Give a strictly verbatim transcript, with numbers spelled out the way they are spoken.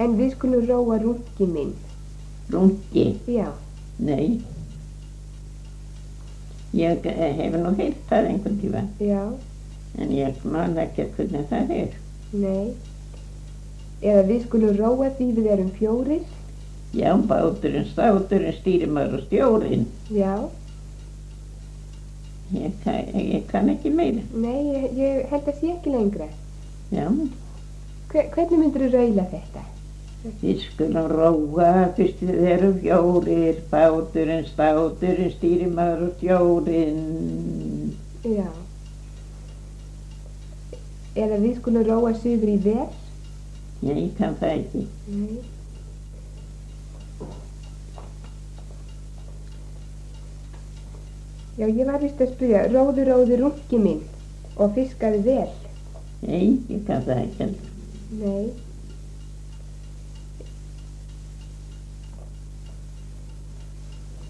En við skulum róa runki minn. Runki? Já. Nei. Ég hef nú heyrt það einhvern tíma. Já. En ég man ekkert hvernig það er. Nei. Eða við skulum róa því við erum fjórir. Já, báturinn, státurinn, stýrimaður og stjórinn. Já. Ég, ég kann ekki meira. Nei, ég, ég held að sé ekki lengra. Já. Hver, hvernig myndir þú raula þetta? Við skulum róa fyrst við erum fjórir, báturinn, státurinn, stýrimaður og stjórinn. Já. Eða við skulum róa suður í vel. Nei, ég kann það ekki. Nei. Já, ég var vist að spyrja, róðu róðu runki minn og fiskaði vel. Nei, ég kann það ekki. Nei.